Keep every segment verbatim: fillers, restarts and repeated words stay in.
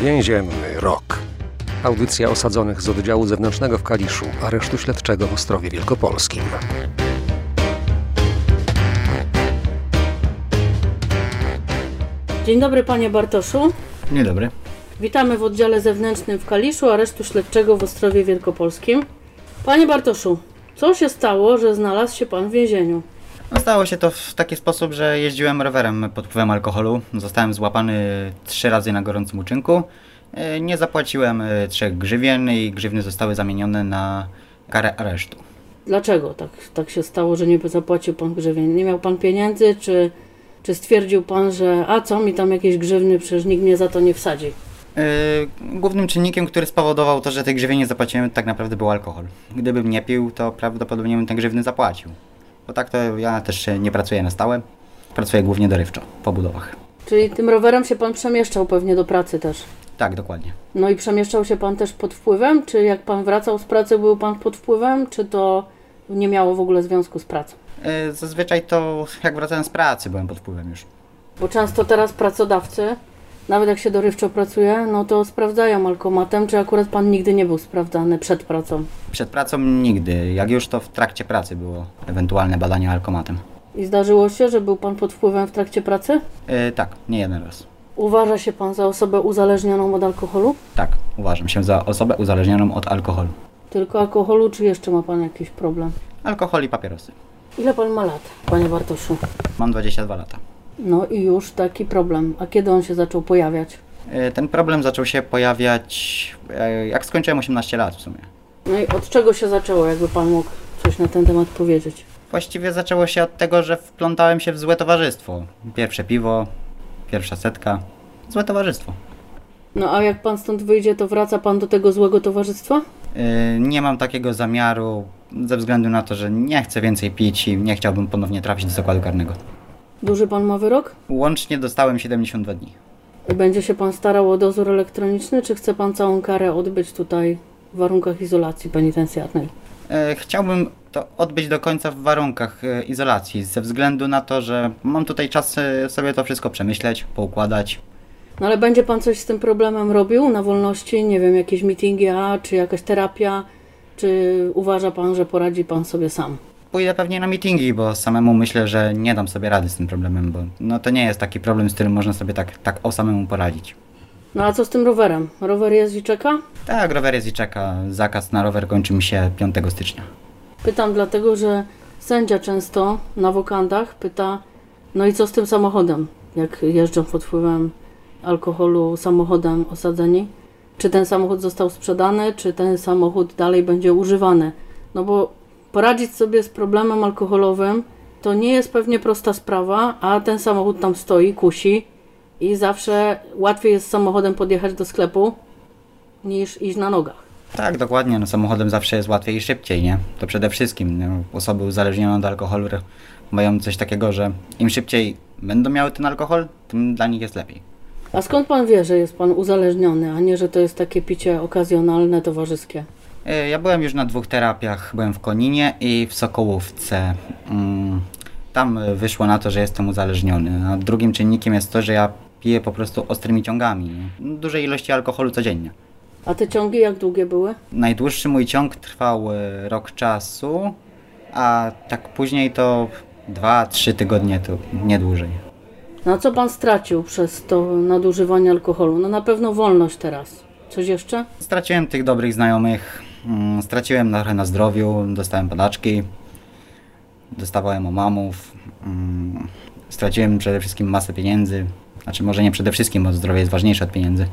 Więzienny rok. Audycja osadzonych z oddziału zewnętrznego w Kaliszu, aresztu śledczego w Ostrowie Wielkopolskim. Dzień dobry, panie Bartoszu. Dzień dobry. Witamy w oddziale zewnętrznym w Kaliszu, aresztu śledczego w Ostrowie Wielkopolskim. Panie Bartoszu, co się stało, że znalazł się pan w więzieniu? No, stało się to w taki sposób, że jeździłem rowerem pod wpływem alkoholu. Zostałem złapany trzy razy na gorącym uczynku. Nie zapłaciłem trzech grzywien i grzywny zostały zamienione na karę aresztu. Dlaczego tak, tak się stało, że nie zapłacił pan grzywien? Nie miał pan pieniędzy, czy, czy stwierdził pan, że a co mi tam jakieś grzywny, przecież nikt mnie za to nie wsadzi? Yy, głównym czynnikiem, który spowodował to, że tej grzywien nie zapłaciłem, tak naprawdę był alkohol. Gdybym nie pił, to prawdopodobnie bym te grzywny zapłacił. Bo tak to ja też nie pracuję na stałe. Pracuję głównie dorywczo, po budowach. Czyli tym rowerem się pan przemieszczał pewnie do pracy też? Tak, dokładnie. No i przemieszczał się pan też pod wpływem? Czy jak pan wracał z pracy, był pan pod wpływem? Czy to nie miało w ogóle związku z pracą? Yy, zazwyczaj to jak wracałem z pracy, byłem pod wpływem już. Bo często teraz pracodawcy, nawet jak się dorywczo pracuje, no to sprawdzają alkomatem. Czy akurat pan nigdy nie był sprawdzany przed pracą? Przed pracą nigdy. Jak już, to w trakcie pracy było ewentualne badanie alkomatem. I zdarzyło się, że był pan pod wpływem w trakcie pracy? Yy, tak, nie jeden raz. Uważa się pan za osobę uzależnioną od alkoholu? Tak, uważam się za osobę uzależnioną od alkoholu. Tylko alkoholu, czy jeszcze ma pan jakiś problem? Alkohol i papierosy. Ile pan ma lat, panie Bartoszu? Mam dwadzieścia dwa lata. No i już taki problem. A kiedy on się zaczął pojawiać? Ten problem zaczął się pojawiać, jak skończyłem osiemnaście lat w sumie. No i od czego się zaczęło, jakby pan mógł coś na ten temat powiedzieć? Właściwie zaczęło się od tego, że wplątałem się w złe towarzystwo. Pierwsze piwo, pierwsza setka. Złe towarzystwo. No a jak pan stąd wyjdzie, to wraca pan do tego złego towarzystwa? Yy, nie mam takiego zamiaru, ze względu na to, że nie chcę więcej pić i nie chciałbym ponownie trafić do zakładu karnego. Duży pan ma wyrok? Łącznie dostałem siedemdziesiąt dwa dni. I będzie się pan starał o dozór elektroniczny, czy chce pan całą karę odbyć tutaj w warunkach izolacji penitencjarnej? Yy, chciałbym to odbyć do końca w warunkach yy, izolacji, ze względu na to, że mam tutaj czas yy, sobie to wszystko przemyśleć, poukładać. No ale będzie pan coś z tym problemem robił na wolności? Nie wiem, jakieś meetingi, a czy jakaś terapia? Czy uważa pan, że poradzi pan sobie sam? Pójdę pewnie na meetingi, bo samemu myślę, że nie dam sobie rady z tym problemem, bo no to nie jest taki problem, z którym można sobie tak, tak o samemu poradzić. No a co z tym rowerem? Rower jest i czeka? Tak, rower jest i czeka. Zakaz na rower kończy mi się piątego stycznia. Pytam dlatego, że sędzia często na wokandach pyta, no i co z tym samochodem, jak jeżdżą pod wpływem alkoholu samochodem osadzeni? Czy ten samochód został sprzedany, czy ten samochód dalej będzie używany? No bo poradzić sobie z problemem alkoholowym to nie jest pewnie prosta sprawa, a ten samochód tam stoi, kusi i zawsze łatwiej jest samochodem podjechać do sklepu niż iść na nogach. Tak, dokładnie. No, samochodem zawsze jest łatwiej i szybciej, nie? To przede wszystkim no, osoby uzależnione od alkoholu mają coś takiego, że im szybciej będą miały ten alkohol, tym dla nich jest lepiej. A skąd pan wie, że jest pan uzależniony, a nie, że to jest takie picie okazjonalne, towarzyskie? Ja byłem już na dwóch terapiach. Byłem w Koninie i w Sokołówce. Tam wyszło na to, że jestem uzależniony. A drugim czynnikiem jest to, że ja piję po prostu ostrymi ciągami. Dużej ilości alkoholu codziennie. A te ciągi jak długie były? Najdłuższy mój ciąg trwał rok czasu, a tak później to dwa, trzy tygodnie, to nie dłużej. No a co pan stracił przez to nadużywanie alkoholu? No na pewno wolność teraz. Coś jeszcze? Straciłem tych dobrych znajomych, straciłem trochę na zdrowiu, dostałem padaczki, dostawałem omamów, straciłem przede wszystkim masę pieniędzy. Znaczy może nie przede wszystkim, bo zdrowie jest ważniejsze od pieniędzy.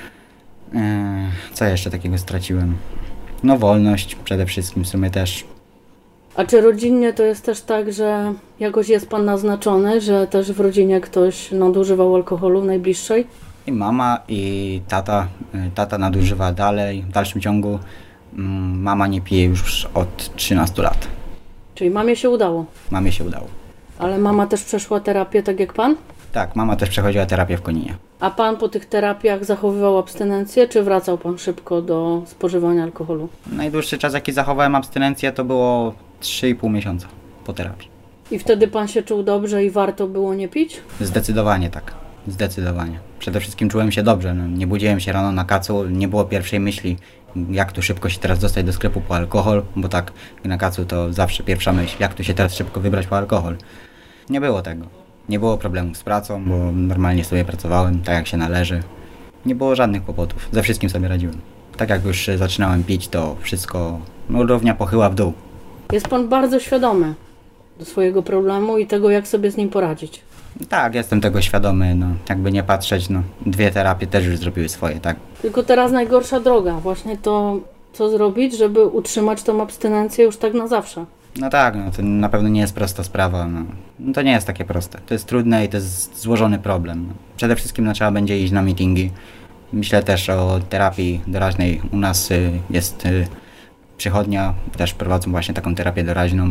Co jeszcze takiego straciłem? No wolność przede wszystkim w sumie też. A czy rodzinnie to jest też tak, że jakoś jest pan naznaczony, że też w rodzinie ktoś nadużywał alkoholu w najbliższej? I mama, i tata. Tata nadużywa dalej, w dalszym ciągu. Mama nie pije już od trzynastu lat. Czyli mamie się udało? Mamie się udało. Ale mama też przeszła terapię tak jak pan? Tak, mama też przechodziła terapię w Koninie. A pan po tych terapiach zachowywał abstynencję, czy wracał pan szybko do spożywania alkoholu? Najdłuższy czas, jaki zachowałem abstynencję, to było trzy i pół miesiąca po terapii. I wtedy pan się czuł dobrze i warto było nie pić? Zdecydowanie tak. zdecydowanie. Przede wszystkim czułem się dobrze, no, nie budziłem się rano na kacu, nie było pierwszej myśli, jak tu szybko się teraz dostać do sklepu po alkohol, bo tak na kacu to zawsze pierwsza myśl, jak tu się teraz szybko wybrać po alkohol. Nie było tego. Nie było problemów z pracą, bo normalnie sobie pracowałem, tak jak się należy. Nie było żadnych kłopotów, ze wszystkim sobie radziłem. Tak jak już zaczynałem pić, to wszystko no, równia pochyła w dół. Jest pan bardzo świadomy do swojego problemu i tego, jak sobie z nim poradzić. Tak, jestem tego świadomy, no, jakby nie patrzeć, no, dwie terapie też już zrobiły swoje, tak. Tylko teraz najgorsza droga, właśnie to, co zrobić, żeby utrzymać tą abstynencję już tak na zawsze. No tak, no, to na pewno nie jest prosta sprawa, no. No, to nie jest takie proste, to jest trudne i to jest złożony problem. No. Przede wszystkim no, trzeba będzie iść na meetingi. Myślę też o terapii doraźnej. U nas y, jest y, przychodnia, też prowadzą właśnie taką terapię doraźną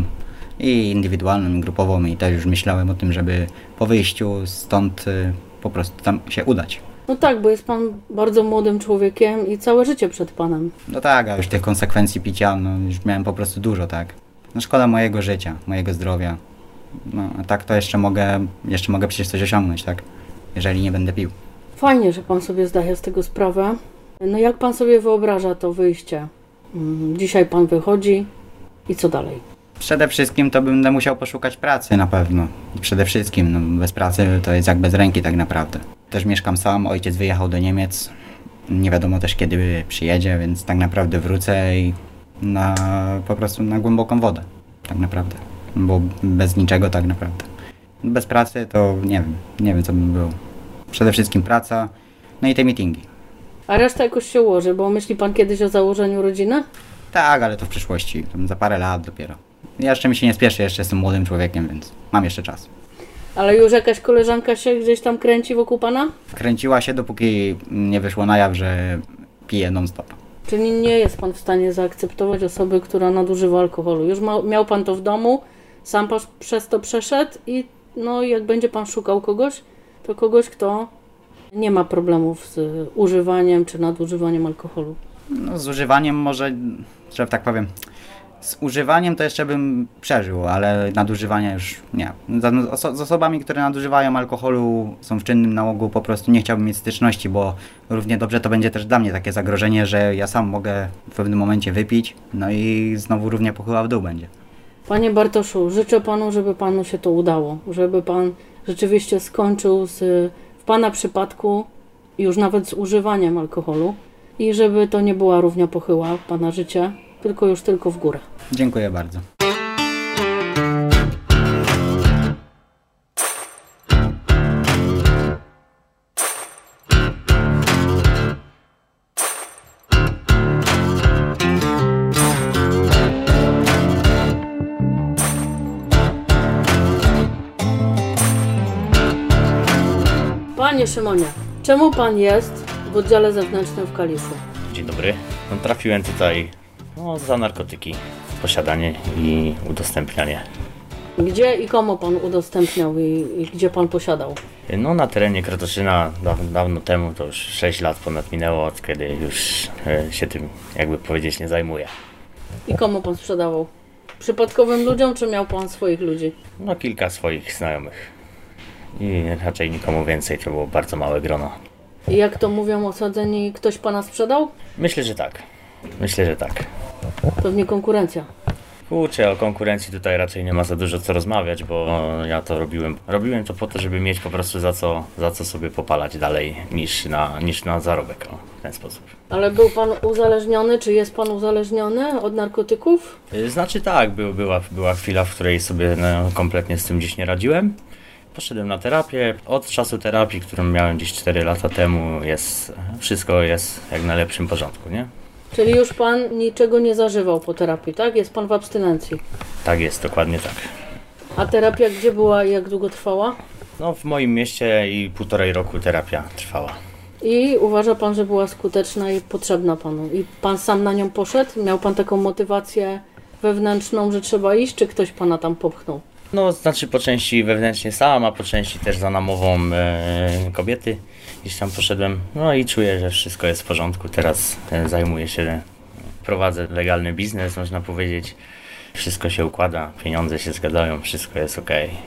i indywidualną, i grupową i też już myślałem o tym, żeby po wyjściu stąd y, po prostu tam się udać. No tak, bo jest pan bardzo młodym człowiekiem i całe życie przed panem. No tak, a już tych konsekwencji picia, no już miałem po prostu dużo, tak. No szkoda mojego życia, mojego zdrowia. No a tak to jeszcze mogę, jeszcze mogę przecież coś osiągnąć, tak, jeżeli nie będę pił. Fajnie, że pan sobie zdaje z tego sprawę. No jak pan sobie wyobraża to wyjście? Dzisiaj pan wychodzi i co dalej? Przede wszystkim to będę musiał poszukać pracy na pewno. Przede wszystkim, no bez pracy to jest jak bez ręki tak naprawdę. Też mieszkam sam, ojciec wyjechał do Niemiec. Nie wiadomo też kiedy przyjedzie, więc tak naprawdę wrócę i na, po prostu na głęboką wodę. Tak naprawdę. Bo bez niczego tak naprawdę. Bez pracy to nie wiem, nie wiem co by było. Przede wszystkim praca, no i te meetingi. A reszta jakoś się ułoży, bo myśli pan kiedyś o założeniu rodziny? Tak, ale to w przyszłości, za parę lat dopiero. Ja jeszcze mi się nie spieszę, jeszcze jestem młodym człowiekiem, więc mam jeszcze czas. Ale już jakaś koleżanka się gdzieś tam kręci wokół pana? Kręciła się, dopóki nie wyszło na jaw, że pije non-stop. Czyli nie jest pan w stanie zaakceptować osoby, która nadużywa alkoholu. Już ma, miał pan to w domu, sam pan przez to przeszedł i no jak będzie pan szukał kogoś, to kogoś, kto nie ma problemów z używaniem czy nadużywaniem alkoholu. No z używaniem może, że tak powiem, z używaniem to jeszcze bym przeżył, ale nadużywania już nie. Z, z osobami, które nadużywają alkoholu, są w czynnym nałogu, po prostu nie chciałbym mieć styczności, bo równie dobrze to będzie też dla mnie takie zagrożenie, że ja sam mogę w pewnym momencie wypić, no i znowu równie pochyła w dół będzie. Panie Bartoszu, życzę panu, żeby panu się to udało, żeby pan rzeczywiście skończył z, w pana przypadku już nawet z używaniem alkoholu i żeby to nie była równia pochyła pana życia, tylko już tylko w górę. Dziękuję bardzo. Panie Szymonie, czemu pan jest w oddziale zewnętrznym w Kaliszu? Dzień dobry. No, trafiłem tutaj no, za narkotyki, posiadanie i udostępnianie. Gdzie i komu pan udostępniał i, i gdzie pan posiadał? No na terenie Krotoszyna daw- dawno temu, to już sześć lat ponad minęło, od kiedy już e, się tym, jakby powiedzieć, nie zajmuję. I komu pan sprzedawał? Przypadkowym ludziom, czy miał pan swoich ludzi? No kilka swoich znajomych i raczej nikomu więcej, to było bardzo małe grono. I jak to mówią osadzeni, ktoś pana sprzedał? Myślę, że tak. Myślę, że tak. Pewnie konkurencja. Kurczę, o konkurencji tutaj raczej nie ma za dużo co rozmawiać, bo ja to robiłem. Robiłem to po to, żeby mieć po prostu za co, za co sobie popalać dalej niż na, niż na zarobek, o, w ten sposób. Ale był pan uzależniony, czy jest pan uzależniony od narkotyków? Znaczy tak, był, była, była chwila, w której sobie no, kompletnie z tym gdzieś nie radziłem. Poszedłem na terapię. Od czasu terapii, którą miałem gdzieś cztery lata temu, jest, wszystko jest jak na lepszym porządku, nie? Czyli już pan niczego nie zażywał po terapii, tak? Jest pan w abstynencji. Tak jest, dokładnie tak. A terapia gdzie była i jak długo trwała? No w moim mieście i półtorej roku terapia trwała. I uważa pan, że była skuteczna i potrzebna panu? I pan sam na nią poszedł? Miał pan taką motywację wewnętrzną, że trzeba iść, czy ktoś pana tam popchnął? No znaczy po części wewnętrznie sam, a po części też za namową e, kobiety. Gdzieś tam poszedłem, no i czuję, że wszystko jest w porządku. Teraz e, zajmuję się, prowadzę legalny biznes, można powiedzieć. Wszystko się układa, pieniądze się zgadzają, wszystko jest okej.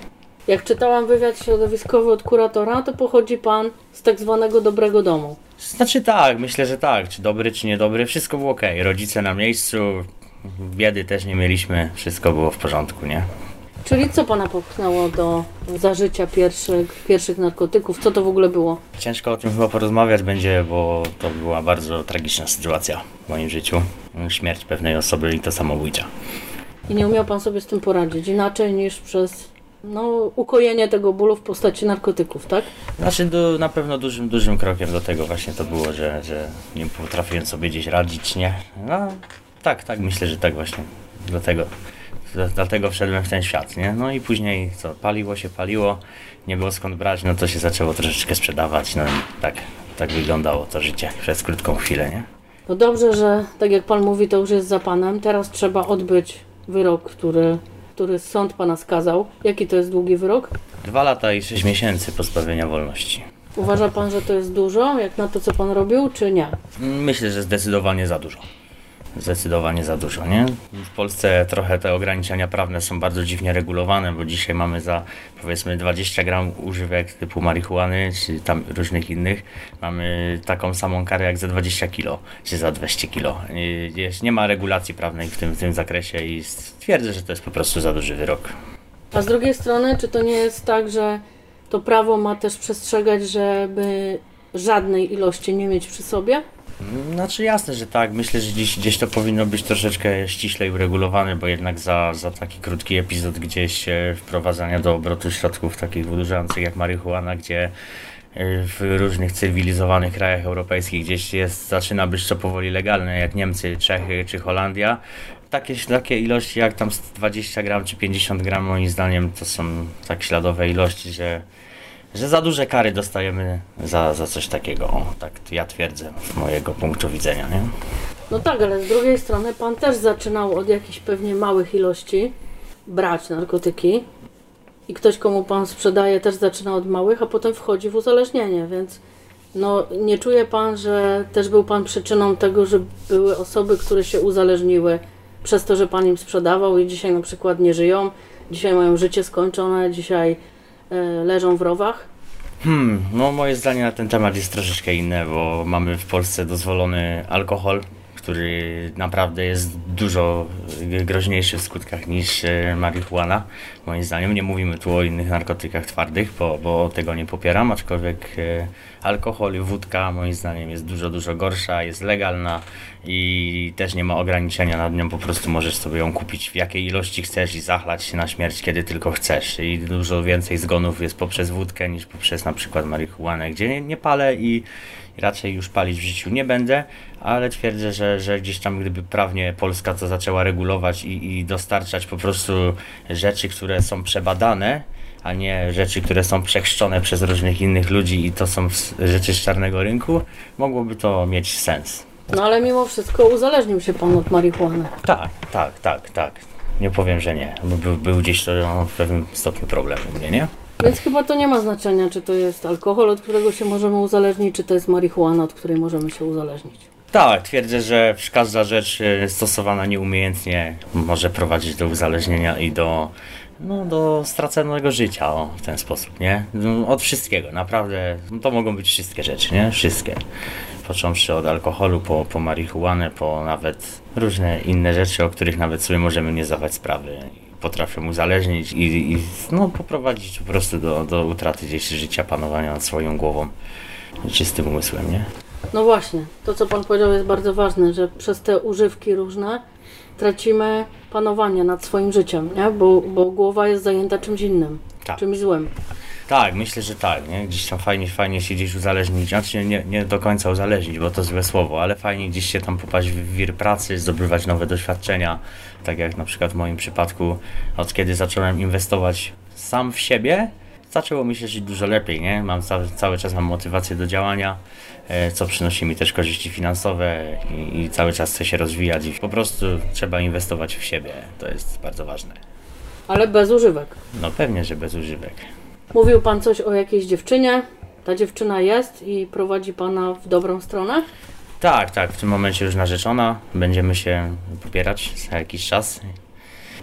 Jak czytałam wywiad środowiskowy od kuratora, to pochodzi pan z tak zwanego dobrego domu. Znaczy tak, myślę, że tak. Czy dobry, czy niedobry, wszystko było okej. Rodzice na miejscu, biedy też nie mieliśmy, wszystko było w porządku, nie? Czyli co pana popchnęło do zażycia pierwszych, pierwszych narkotyków? Co to w ogóle było? Ciężko o tym chyba porozmawiać będzie, bo to była bardzo tragiczna sytuacja w moim życiu. Śmierć pewnej osoby i to samobójcza. I nie umiał pan sobie z tym poradzić inaczej niż przez no, ukojenie tego bólu w postaci narkotyków, tak? Znaczy do, na pewno dużym, dużym krokiem do tego właśnie to było, że, że nie potrafiłem sobie gdzieś radzić, nie? No tak, tak, myślę, że tak właśnie. Dlatego, dlatego wszedłem w ten świat, nie? No i później co, paliło się, paliło, nie było skąd brać, no to się zaczęło troszeczkę sprzedawać, no i tak, tak wyglądało to życie przez krótką chwilę, nie? No dobrze, że tak jak pan mówi, to już jest za panem. Teraz trzeba odbyć wyrok, który, który sąd pana skazał. Jaki to jest długi wyrok? Dwa lata i sześć miesięcy pozbawienia wolności. Uważa pan, że to jest dużo, jak na to, co pan robił, czy nie? Myślę, że zdecydowanie za dużo. Zdecydowanie za dużo, nie? W Polsce trochę te ograniczenia prawne są bardzo dziwnie regulowane, bo dzisiaj mamy za powiedzmy dwadzieścia gram używek typu marihuany, czy tam różnych innych, mamy taką samą karę jak za dwadzieścia kilo, czy za dwieście kilo. Jest, nie ma regulacji prawnej w tym, w tym zakresie i twierdzę, że to jest po prostu za duży wyrok. A z drugiej strony, czy to nie jest tak, że to prawo ma też przestrzegać, żeby żadnej ilości nie mieć przy sobie? Znaczy jasne, że tak. Myślę, że gdzieś, gdzieś to powinno być troszeczkę ściślej uregulowane, bo jednak za, za taki krótki epizod gdzieś e, wprowadzania do obrotu środków takich odurzających jak marihuana, gdzie e, w różnych cywilizowanych krajach europejskich gdzieś jest, zaczyna być to powoli legalne, jak Niemcy, Czechy czy Holandia. Takie, takie ilości jak tam dwadzieścia gram czy pięćdziesiąt gram moim zdaniem to są tak śladowe ilości, że że za duże kary dostajemy za, za coś takiego. O, tak ja twierdzę z mojego punktu widzenia, nie? No tak, ale z drugiej strony pan też zaczynał od jakichś pewnie małych ilości brać narkotyki i ktoś, komu pan sprzedaje, też zaczyna od małych, a potem wchodzi w uzależnienie, więc no nie czuje pan, że też był pan przyczyną tego, że były osoby, które się uzależniły przez to, że pan im sprzedawał i dzisiaj na przykład nie żyją, dzisiaj mają życie skończone, dzisiaj leżą w rowach? Hmm, no moje zdanie na ten temat jest troszeczkę inne, bo mamy w Polsce dozwolony alkohol, który naprawdę jest dużo groźniejszy w skutkach niż marihuana, moim zdaniem. Nie mówimy tu o innych narkotykach twardych, bo, bo tego nie popieram, aczkolwiek alkohol i wódka moim zdaniem jest dużo, dużo gorsza, jest legalna i też nie ma ograniczenia nad nią, po prostu możesz sobie ją kupić w jakiej ilości chcesz i zachlać się na śmierć, kiedy tylko chcesz. I dużo więcej zgonów jest poprzez wódkę niż poprzez na przykład marihuanę, gdzie nie, nie palę i raczej już palić w życiu nie będę, ale twierdzę, że, że gdzieś tam gdyby prawnie Polska to zaczęła regulować i, i dostarczać po prostu rzeczy, które są przebadane, a nie rzeczy, które są przechrzczone przez różnych innych ludzi i to są rzeczy z czarnego rynku, mogłoby to mieć sens. No ale mimo wszystko uzależnił się pan od marihuany. Tak, tak, tak, tak. Nie powiem, że nie, bo był, był gdzieś to no, w pewnym stopniu problem u mnie, nie? Więc chyba to nie ma znaczenia, czy to jest alkohol, od którego się możemy uzależnić, czy to jest marihuana, od której możemy się uzależnić. Tak, twierdzę, że każda rzecz stosowana nieumiejętnie może prowadzić do uzależnienia i do, no, do straconego życia o, w ten sposób, nie? No, od wszystkiego, naprawdę, no, to mogą być wszystkie rzeczy, nie? Wszystkie. Począwszy od alkoholu, po, po marihuanę, po nawet różne inne rzeczy, o których nawet sobie możemy nie zdawać sprawy. Potrafią uzależnić i, i no, poprowadzić po prostu do, do utraty gdzieś życia, panowania nad swoją głową, czystym umysłem, nie? No właśnie, to co pan powiedział jest bardzo ważne, że przez te używki różne tracimy panowanie nad swoim życiem, nie? Bo, bo głowa jest zajęta czymś innym, tak. czymś złym. Tak, myślę, że tak, nie? Gdzieś tam fajnie, fajnie się gdzieś uzależnić, znaczy nie, nie do końca uzależnić, bo to złe słowo, ale fajnie gdzieś się tam popaść w wir pracy, zdobywać nowe doświadczenia, tak jak na przykład w moim przypadku, od kiedy zacząłem inwestować sam w siebie, zaczęło mi się żyć dużo lepiej, nie? Mam cały, cały czas mam motywację do działania, e, co przynosi mi też korzyści finansowe i, i cały czas chcę się rozwijać i po prostu trzeba inwestować w siebie, to jest bardzo ważne. Ale bez używek. No pewnie, że bez używek. Mówił pan coś o jakiejś dziewczynie, ta dziewczyna jest i prowadzi pana w dobrą stronę? Tak, tak, w tym momencie już narzeczona, będziemy się popierać za jakiś czas.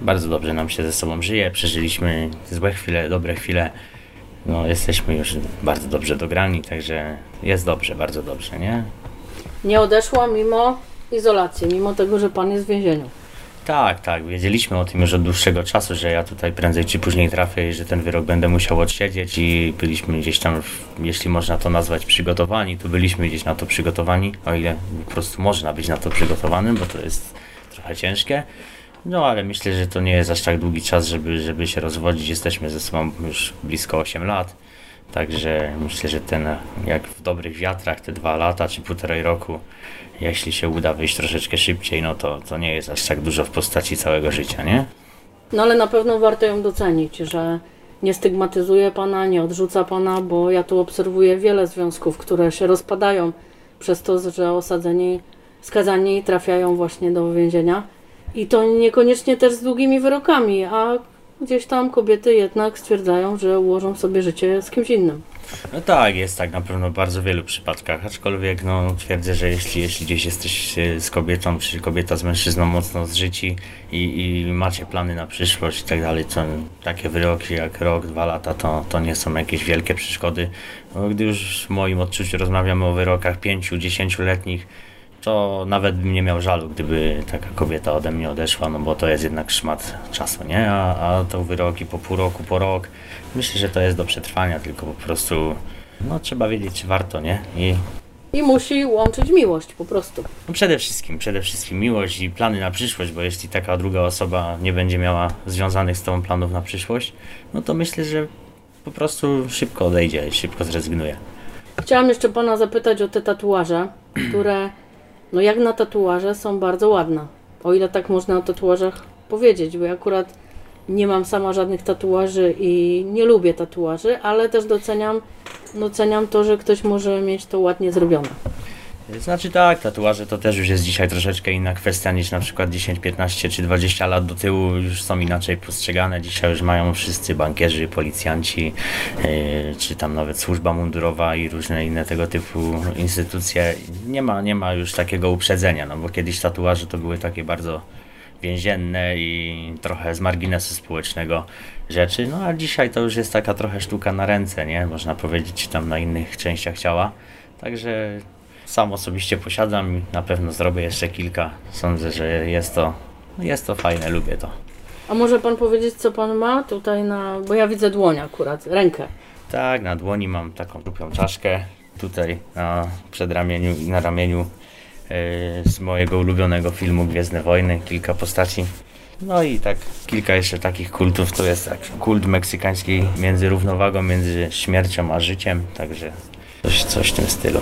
Bardzo dobrze nam się ze sobą żyje, przeżyliśmy złe chwile, dobre chwile. No, jesteśmy już bardzo dobrze dograni, także jest dobrze, bardzo dobrze, nie? Nie odeszła mimo izolacji, mimo tego, że pan jest w więzieniu. Tak, tak, wiedzieliśmy o tym już od dłuższego czasu, że ja tutaj prędzej czy później trafię i że ten wyrok będę musiał odsiedzieć i byliśmy gdzieś tam, jeśli można to nazwać, przygotowani, to byliśmy gdzieś na to przygotowani, o ile po prostu można być na to przygotowanym, bo to jest trochę ciężkie. No ale myślę, że to nie jest aż tak długi czas, żeby, żeby się rozwodzić. Jesteśmy ze sobą już blisko osiem lat. Także myślę, że ten, jak w dobrych wiatrach, te dwa lata czy półtorej roku, jeśli się uda wyjść troszeczkę szybciej, no to, to nie jest aż tak dużo w postaci całego życia, nie? No ale na pewno warto ją docenić, że nie stygmatyzuje pana, nie odrzuca pana, bo ja tu obserwuję wiele związków, które się rozpadają przez to, że osadzeni, skazani trafiają właśnie do więzienia. I to niekoniecznie też z długimi wyrokami, a gdzieś tam kobiety jednak stwierdzają, że ułożą sobie życie z kimś innym. No tak, jest tak na pewno w bardzo wielu przypadkach, aczkolwiek no, twierdzę, że jeśli, jeśli gdzieś jesteś z kobietą, czy kobieta z mężczyzną mocno zżyci i, i macie plany na przyszłość i tak dalej, to takie wyroki jak rok, dwa lata to, to nie są jakieś wielkie przeszkody. No, gdy już w moim odczuciu rozmawiamy o wyrokach pięciu, dziesięcioletnich, to nawet bym nie miał żalu, gdyby taka kobieta ode mnie odeszła, no bo to jest jednak szmat czasu, nie? A, a to wyroki po pół roku, po rok, myślę, że to jest do przetrwania, tylko po prostu no, trzeba wiedzieć, czy warto, nie? I, I musi łączyć miłość po prostu. no przede wszystkim, przede wszystkim miłość i plany na przyszłość, bo jeśli taka druga osoba nie będzie miała związanych z tobą planów na przyszłość, no to myślę, że po prostu szybko odejdzie, szybko zrezygnuje. Chciałam jeszcze pana zapytać o te tatuaże, które no jak na tatuaże są bardzo ładne. O ile tak można o tatuażach powiedzieć, bo ja akurat nie mam sama żadnych tatuaży i nie lubię tatuaży, ale też doceniam, doceniam to, że ktoś może mieć to ładnie zrobione. Znaczy tak, tatuaże to też już jest dzisiaj troszeczkę inna kwestia niż na przykład dziesięć, piętnaście czy dwadzieścia lat do tyłu, już są inaczej postrzegane. Dzisiaj już mają wszyscy bankierzy, policjanci, yy, czy tam nawet służba mundurowa i różne inne tego typu instytucje. Nie ma, nie ma już takiego uprzedzenia, no bo kiedyś tatuaże to były takie bardzo więzienne i trochę z marginesu społecznego rzeczy, no a dzisiaj to już jest taka trochę sztuka na ręce, nie? Można powiedzieć, czy tam na innych częściach ciała. Także sam osobiście posiadam i na pewno zrobię jeszcze kilka. Sądzę, że jest to, jest to fajne, lubię to. A może pan powiedzieć, co pan ma tutaj na... Bo ja widzę dłoń akurat, rękę. Tak, na dłoni mam taką krupią czaszkę. Tutaj na przedramieniu i na ramieniu yy, z mojego ulubionego filmu Gwiezdne Wojny, kilka postaci. No i tak kilka jeszcze takich kultów, to jest tak kult meksykański między równowagą, między śmiercią a życiem, także coś, coś w tym stylu.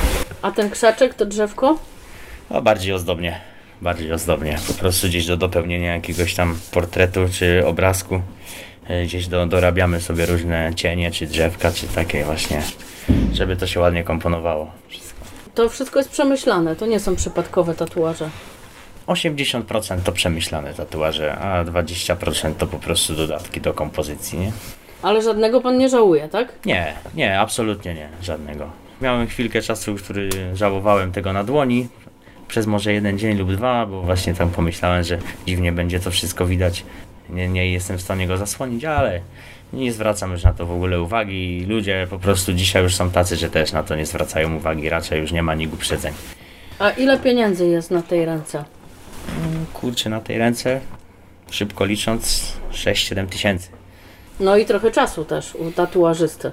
A ten krzaczek to drzewko? A bardziej ozdobnie, bardziej ozdobnie. Po prostu gdzieś do dopełnienia jakiegoś tam portretu czy obrazku. Gdzieś do, dorabiamy sobie różne cienie, czy drzewka, czy takie właśnie, żeby to się ładnie komponowało. Wszystko. To wszystko jest przemyślane, to nie są przypadkowe tatuaże. osiemdziesiąt procent to przemyślane tatuaże, a dwadzieścia procent to po prostu dodatki do kompozycji, nie? Ale żadnego pan nie żałuje, tak? Nie, nie, absolutnie nie, żadnego. Miałem chwilkę czasu, który żałowałem tego na dłoni, przez może jeden dzień lub dwa, bo właśnie tam pomyślałem, że dziwnie będzie to wszystko widać. Nie, nie jestem w stanie go zasłonić, ale nie zwracam już na to w ogóle uwagi. Ludzie po prostu dzisiaj już są tacy, że też na to nie zwracają uwagi, raczej już nie ma nikt uprzedzeń. A ile pieniędzy jest na tej ręce? Kurczę, na tej ręce, szybko licząc, sześć siedem tysięcy. No i trochę czasu też u tatuażysty.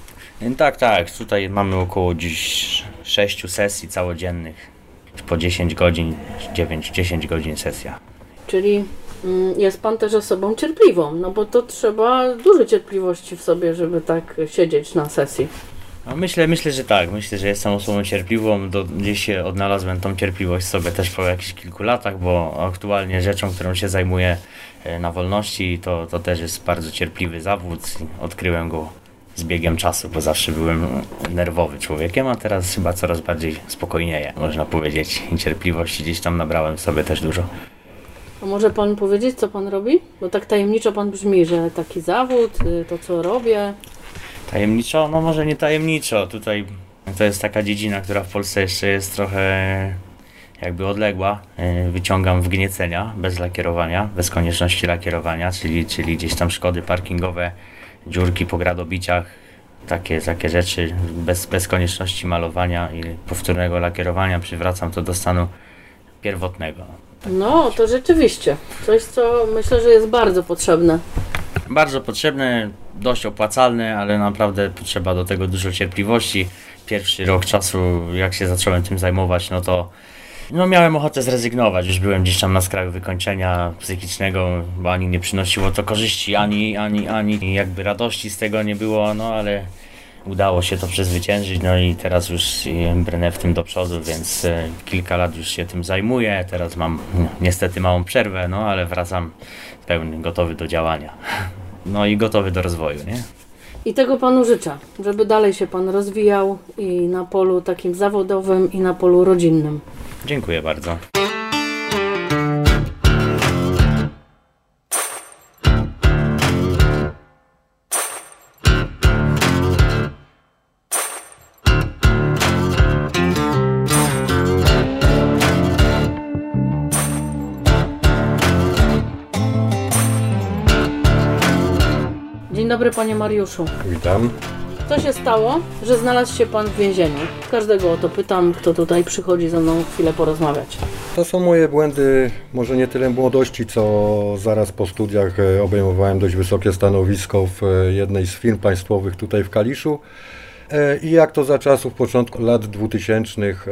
Tak, tak, tutaj mamy około dziś sześciu sesji całodziennych. Po dziesięć godzin, dziewięć dziesięć godzin sesja. Czyli mm, jest pan też osobą cierpliwą, no bo to trzeba dużo cierpliwości w sobie, żeby tak siedzieć na sesji. No myślę, myślę, że tak. Myślę, że jestem osobą cierpliwą. Do, gdzieś się odnalazłem tą cierpliwość sobie też po jakichś kilku latach, bo aktualnie rzeczą, którą się zajmuję na wolności, to, to też jest bardzo cierpliwy zawód. Odkryłem go z biegiem czasu, bo zawsze byłem nerwowy człowiekiem, a teraz chyba coraz bardziej spokojnieję, można powiedzieć. I cierpliwości gdzieś tam nabrałem sobie też dużo. A może pan powiedzieć, co pan robi? Bo tak tajemniczo pan brzmi, że taki zawód, to co robię. Tajemniczo? No może nie tajemniczo. Tutaj to jest taka dziedzina, która w Polsce jeszcze jest trochę jakby odległa, yy, wyciągam wgniecenia bez lakierowania, bez konieczności lakierowania, czyli, czyli gdzieś tam szkody parkingowe, dziurki po gradobiciach, takie, takie rzeczy bez, bez konieczności malowania i powtórnego lakierowania przywracam to do stanu pierwotnego. No, to rzeczywiście. Coś, co myślę, że jest bardzo potrzebne. Bardzo potrzebne, dość opłacalne, ale naprawdę potrzeba do tego dużo cierpliwości. Pierwszy rok czasu, jak się zacząłem tym zajmować, no to no miałem ochotę zrezygnować. Już byłem gdzieś tam na skraju wykończenia psychicznego, bo ani nie przynosiło to korzyści, ani, ani, ani jakby radości z tego nie było, no ale udało się to przezwyciężyć, no i teraz już brnę w tym do przodu, więc e, kilka lat już się tym zajmuję. Teraz mam no, niestety małą przerwę, no ale wracam pełny, gotowy do działania. No i gotowy do rozwoju, nie? I tego Panu życzę, żeby dalej się Pan rozwijał i na polu takim zawodowym, i na polu rodzinnym. Dziękuję bardzo. Dzień dobry, Panie Mariuszu. Witam. Co się stało, że znalazł się Pan w więzieniu? Każdego o to pytam, kto tutaj przychodzi ze mną chwilę porozmawiać. To są moje błędy, może nie tyle młodości, co zaraz po studiach obejmowałem dość wysokie stanowisko w jednej z firm państwowych tutaj w Kaliszu. I jak to za czasów początku lat dwutysięcznych,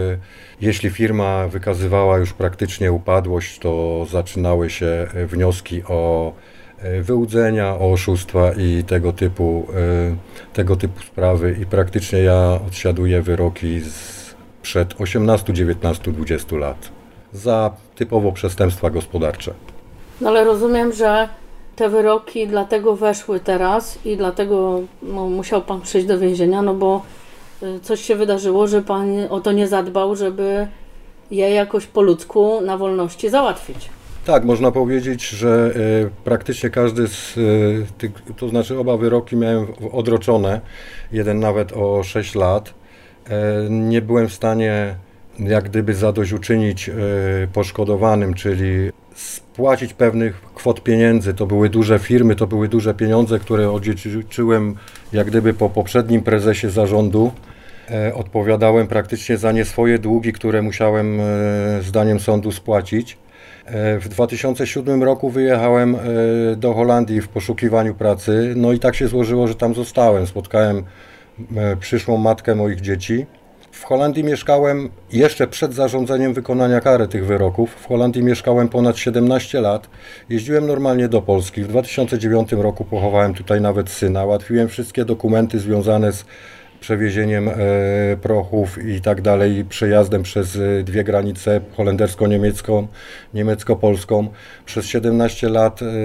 jeśli firma wykazywała już praktycznie upadłość, to zaczynały się wnioski o wyłudzenia, o oszustwa i tego typu, tego typu sprawy i praktycznie ja odsiaduję wyroki sprzed osiemnastu, dziewiętnastu, dwudziestu lat za typowo przestępstwa gospodarcze. No ale rozumiem, że te wyroki dlatego weszły teraz i dlatego no, musiał Pan przyjść do więzienia, no bo coś się wydarzyło, że Pan o to nie zadbał, żeby je jakoś po ludzku na wolności załatwić. Tak, można powiedzieć, że y, praktycznie każdy z y, tych, to znaczy oba wyroki miałem odroczone, jeden nawet o sześć lat. Y, nie byłem w stanie jak gdyby zadośćuczynić y, poszkodowanym, czyli spłacić pewnych kwot pieniędzy. To były duże firmy, to były duże pieniądze, które odziedziczyłem jak gdyby po poprzednim prezesie zarządu. Y, odpowiadałem praktycznie za nie swoje długi, które musiałem y, zdaniem sądu spłacić. W dwa tysiące siódmym roku wyjechałem do Holandii w poszukiwaniu pracy, no i tak się złożyło, że tam zostałem. Spotkałem przyszłą matkę moich dzieci. W Holandii mieszkałem jeszcze przed zarządzeniem wykonania kary tych wyroków. W Holandii mieszkałem ponad siedemnaście lat. Jeździłem normalnie do Polski. W dwa tysiące dziewiątym roku pochowałem tutaj nawet syna. Ułatwiłem wszystkie dokumenty związane z przewiezieniem e, prochów i tak dalej, przejazdem przez e, dwie granice holendersko-niemiecką, niemiecko-polską. Przez siedemnaście lat e,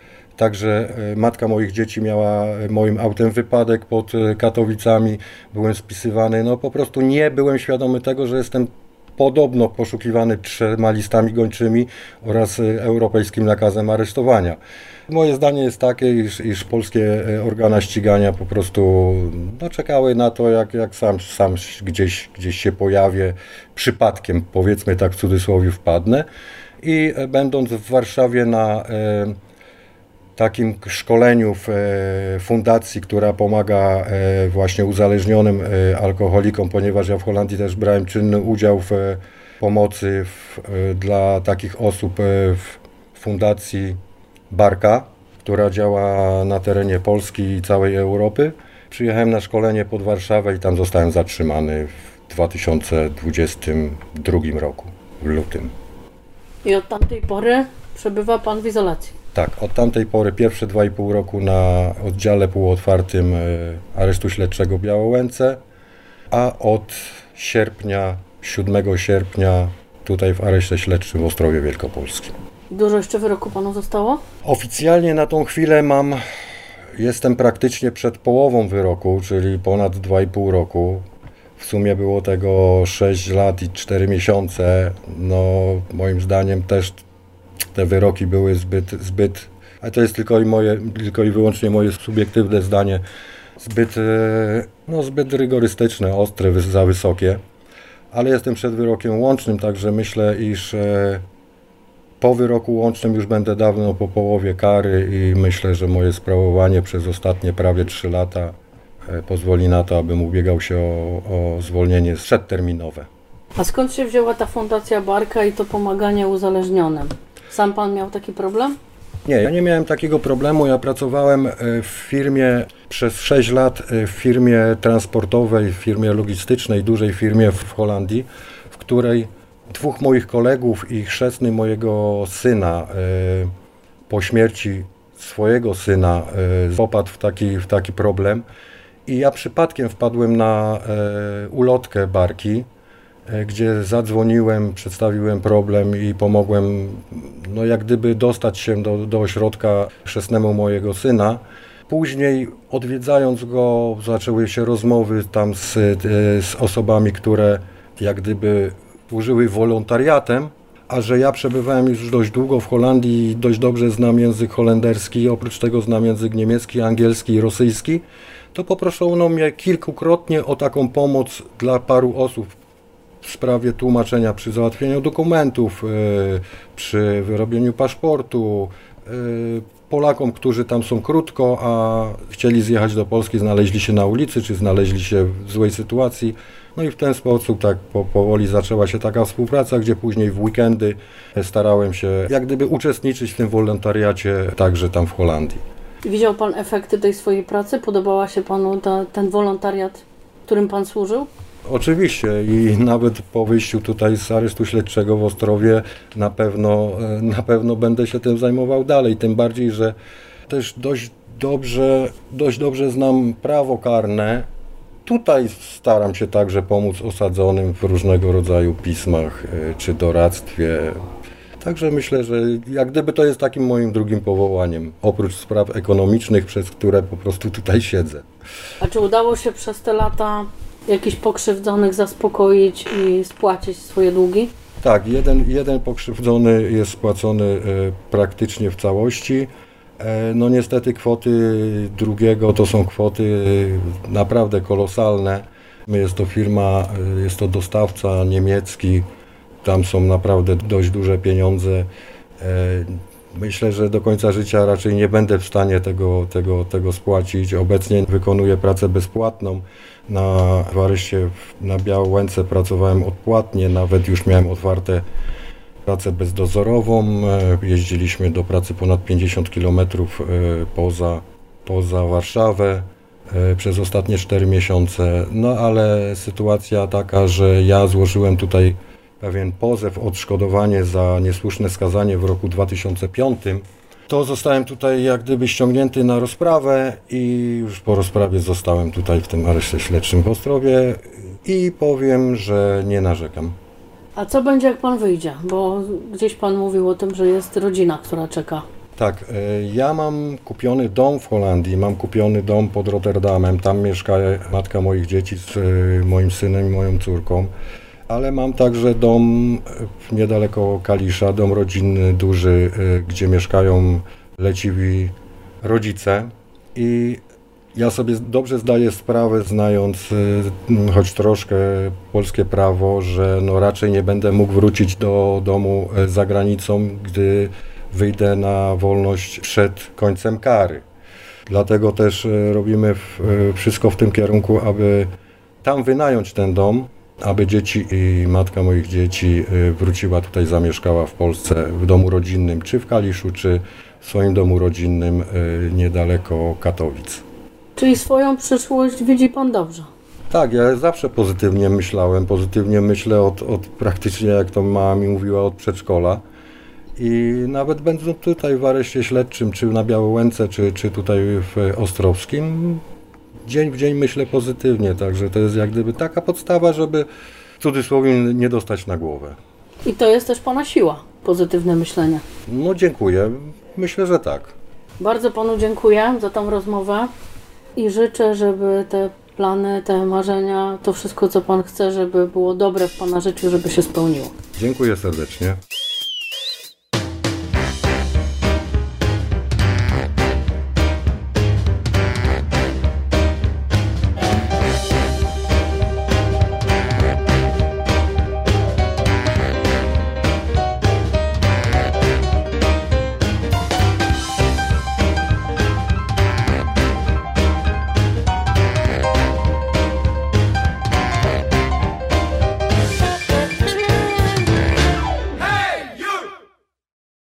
także e, matka moich dzieci miała moim autem wypadek pod e, Katowicami. Byłem spisywany, no po prostu nie byłem świadomy tego, że jestem podobno poszukiwany trzema listami gończymi oraz e, europejskim nakazem aresztowania. Moje zdanie jest takie, iż, iż polskie organa ścigania po prostu no, czekały na to, jak, jak sam, sam gdzieś, gdzieś się pojawię, przypadkiem, powiedzmy tak w cudzysłowie, wpadnę. I będąc w Warszawie na e, takim szkoleniu w e, fundacji, która pomaga e, właśnie uzależnionym e, alkoholikom, ponieważ ja w Holandii też brałem czynny udział w e, pomocy w, e, dla takich osób e, w fundacji Barka, która działa na terenie Polski i całej Europy. Przyjechałem na szkolenie pod Warszawę i tam zostałem zatrzymany w dwa tysiące dwudziestym drugim roku, w lutym. I od tamtej pory przebywa Pan w izolacji? Tak, od tamtej pory pierwsze dwa i pół roku na oddziale półotwartym aresztu śledczego Białołęce, a od sierpnia, siódmego sierpnia tutaj w areszcie śledczym w Ostrowie Wielkopolskim. Dużo jeszcze wyroku Panu zostało? Oficjalnie na tą chwilę mam, jestem praktycznie przed połową wyroku, czyli ponad dwa i pół roku. W sumie było tego sześć lat i cztery miesiące. No moim zdaniem też te wyroki były zbyt, zbyt, a to jest tylko i moje, tylko i wyłącznie moje subiektywne zdanie, zbyt, no zbyt rygorystyczne, ostre, za wysokie. ale jestem przed wyrokiem łącznym, także myślę, iż e, po wyroku łącznym już będę dawno po połowie kary i myślę, że moje sprawowanie przez ostatnie prawie trzy lata e, pozwoli na to, abym ubiegał się o, o zwolnienie przedterminowe. A skąd się wzięła ta Fundacja Barka i to pomaganie uzależnionym? Sam pan miał taki problem? Nie, ja nie miałem takiego problemu. Ja pracowałem w firmie przez sześć lat w firmie transportowej, w firmie logistycznej, dużej firmie w Holandii, w której dwóch moich kolegów i chrzestny mojego syna po śmierci swojego syna popadł w taki, w taki problem i ja przypadkiem wpadłem na ulotkę Barki, gdzie zadzwoniłem, przedstawiłem problem i pomogłem, no jak gdyby dostać się do, do ośrodka chrzestnemu mojego syna. Później odwiedzając go zaczęły się rozmowy tam z, z osobami, które jak gdyby służyły wolontariatem, a że ja przebywałem już dość długo w Holandii i dość dobrze znam język holenderski, oprócz tego znam język niemiecki, angielski i rosyjski, to poproszono mnie kilkukrotnie o taką pomoc dla paru osób w sprawie tłumaczenia przy załatwieniu dokumentów, przy wyrobieniu paszportu. Polakom, którzy tam są krótko, a chcieli zjechać do Polski, znaleźli się na ulicy, czy znaleźli się w złej sytuacji. No i w ten sposób tak po, powoli zaczęła się taka współpraca, gdzie później w weekendy starałem się jak gdyby uczestniczyć w tym wolontariacie także tam w Holandii. Widział pan efekty tej swojej pracy? Podobała się panu ta, ten wolontariat, którym pan służył? Oczywiście i nawet po wyjściu tutaj z aresztu śledczego w Ostrowie na pewno, na pewno będę się tym zajmował dalej, tym bardziej, że też dość dobrze, dość dobrze znam prawo karne. Tutaj staram się także pomóc osadzonym w różnego rodzaju pismach czy doradztwie. Także myślę, że jak gdyby to jest takim moim drugim powołaniem, oprócz spraw ekonomicznych, przez które po prostu tutaj siedzę. A czy udało się przez te lata jakichś pokrzywdzonych zaspokoić i spłacić swoje długi? Tak, jeden, jeden pokrzywdzony jest spłacony e, praktycznie w całości. E, no niestety kwoty drugiego to są kwoty e, naprawdę kolosalne. Jest to firma, e, jest to dostawca niemiecki, tam są naprawdę dość duże pieniądze. E, myślę, że do końca życia raczej nie będę w stanie tego, tego, tego spłacić. Obecnie wykonuję pracę bezpłatną. Na, w areszcie na Białęce pracowałem odpłatnie, nawet już miałem otwarte pracę bezdozorową. Jeździliśmy do pracy ponad pięćdziesiąt kilometrów poza, poza Warszawę przez ostatnie cztery miesiące. No ale sytuacja taka, że ja złożyłem tutaj pewien pozew, odszkodowanie za niesłuszne skazanie w roku dwa tysiące piątym. To zostałem tutaj jak gdyby ściągnięty na rozprawę i już po rozprawie zostałem tutaj w tym areszcie śledczym w Ostrowie i powiem, że nie narzekam. A co będzie, jak pan wyjdzie? Bo gdzieś pan mówił o tym, że jest rodzina, która czeka. Tak, ja mam kupiony dom w Holandii, mam kupiony dom pod Rotterdamem, tam mieszka matka moich dzieci z moim synem i moją córką. Ale mam także dom niedaleko Kalisza, dom rodzinny duży, gdzie mieszkają leciwi rodzice i ja sobie dobrze zdaję sprawę, znając choć troszkę polskie prawo, że no raczej nie będę mógł wrócić do domu za granicą, gdy wyjdę na wolność przed końcem kary. Dlatego też robimy wszystko w tym kierunku, aby tam wynająć ten dom, aby dzieci i matka moich dzieci wróciła tutaj, zamieszkała w Polsce w domu rodzinnym, czy w Kaliszu, czy w swoim domu rodzinnym niedaleko Katowic. Czyli swoją przyszłość widzi pan dobrze? Tak, ja zawsze pozytywnie myślałem, pozytywnie myślę od, od praktycznie, jak to mama mi mówiła, od przedszkola. I nawet będąc tutaj w areszcie śledczym, czy na Białęce, czy, czy tutaj w Ostrowskim, dzień w dzień myślę pozytywnie, także to jest jak gdyby taka podstawa, żeby w cudzysłowie nie dostać na głowę. I to jest też pana siła, pozytywne myślenie. No dziękuję, myślę, że tak. Bardzo panu dziękuję za tą rozmowę i życzę, żeby te plany, te marzenia, to wszystko, co pan chce, żeby było dobre w pana życiu, żeby się spełniło. Dziękuję serdecznie.